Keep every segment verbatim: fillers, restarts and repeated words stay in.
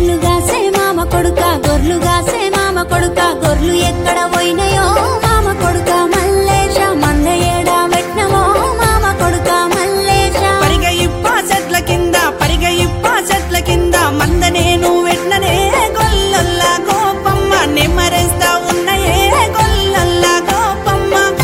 గొర్లుగాసే మామ కొడుక గొర్లుగాసే మామ కొడుక గొర్లు ఎక్కడ పోయినాయో మామ కొడుక మల్లేశ మంద ఏడా వెట్నమో మామ కొడుక మల్లేశ పరిగ ఇప్ప చెట్ల కింద పరిగ ఇప్ప చెట్ల కింద మంద నేను వెట్ననే గొల్లల్లా గోపమ్మ నెమ్మరేస్తా ఉన్నయే గొల్లల్లా గోపమ్మ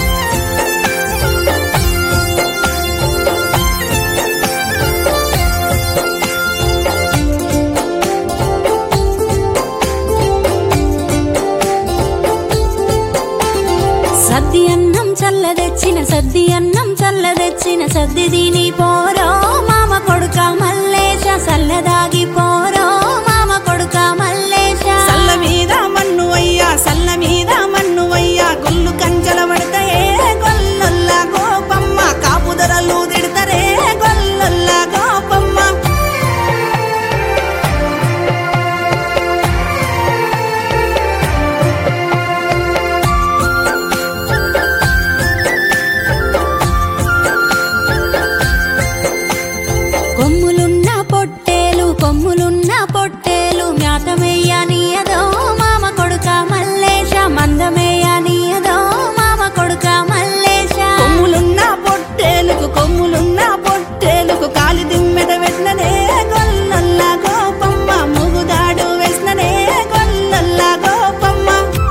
సద్ది అన్నం చల్లదెచ్చిన సద్ది అన్నం చల్లదెచ్చిన సద్ది దీని పోరో మామ కొడుక మల్లేశ సల్లదాగి పోరో మామ కొడుక మల్లేశ సల్ల మీద మన్ను అయ్యా సల్ల మీద మన్ను అయ్యా గొల్లు కంచెల పడతాయే గొల్లల్లా గోపమ్మ కాపుదరలు తిడతరే గొల్లల్లా గోపమ్మ కొమ్ములున్న పొట్టేలు కొమ్ములున్న పొట్టేలు మ్యాతమేయనీయదో మామ కొడుక మల్లేశ మందమేయనీయదో మామ కొడుక మల్లేశ కొమ్ములున్న పొట్టేలుకు కొమ్ములున్న పొట్టేలుకు కాలి దిమ్మెద వెట్ననే గొల్లల్లా గోపమ్మ ముగుదాడు వేసిననే గొల్లల్లా గోపమ్మ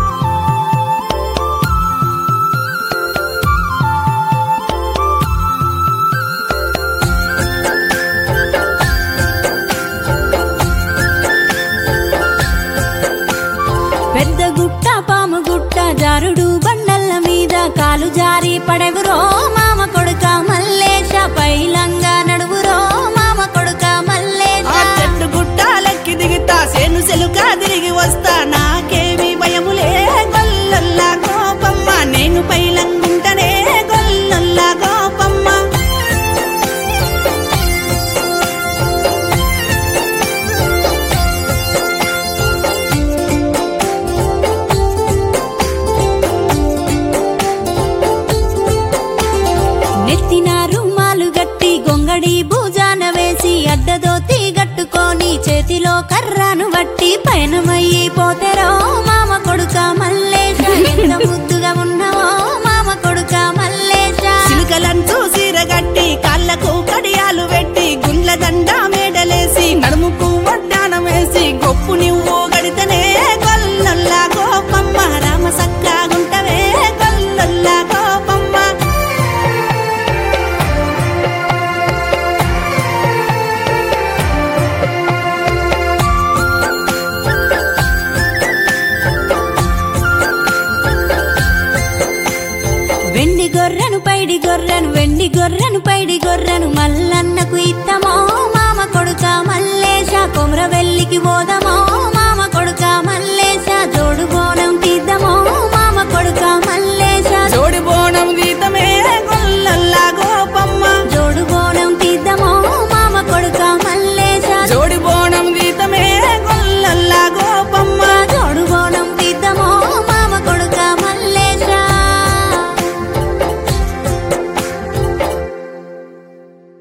పెద్ద గుట్ట పాము గుట్ట జారుడు బండల్ల మీద కాలు జారి పడెవురో మామ కొడుక మల్లేశ పైలంగా నడువురో మామ కొడుక మల్లేశ ఆ చెట్టు గుట్టాలెక్కి దిగుతా సేను సెలుక తిరిగి వస్తా నాకేమి భయములే గొల్లల్లా గోపమ్మ నేను పైలంగుంటనే గొల్లల్లా గోపమ్మ నెత్తిన రుమాలు గట్టి గొంగడి భుజాన వేసి అడ్డదోతి గట్టుకొని చేతిలో కర్రను వట్టి పయనమయ్యి పోతెరో మామ కొడుక మల్లేశ ఎంత ముద్దుగా ఉన్నావో మామ కొడుక మల్లేశ చిలుకలంటూ సీరగట్టి కాళ్ళకు కడియాలు పెట్టి గుండ్ల దండ మేడలేసి నడుముకు వడ్డానం వేసి గొప్పు నువ్వు గడితనే గొల్లల్లా గోపమ్మ రామ సక్కాగుంటవే గొల్లల్లా గోపమ్మ వెండి గొర్రెను పైడి గొర్రెను వెండి గొర్రెను పైడి గొర్రెను మల్లన్నకు ఇత్తమో మామ కొడుక మల్లేశ కొమర వెల్లికి పోదమో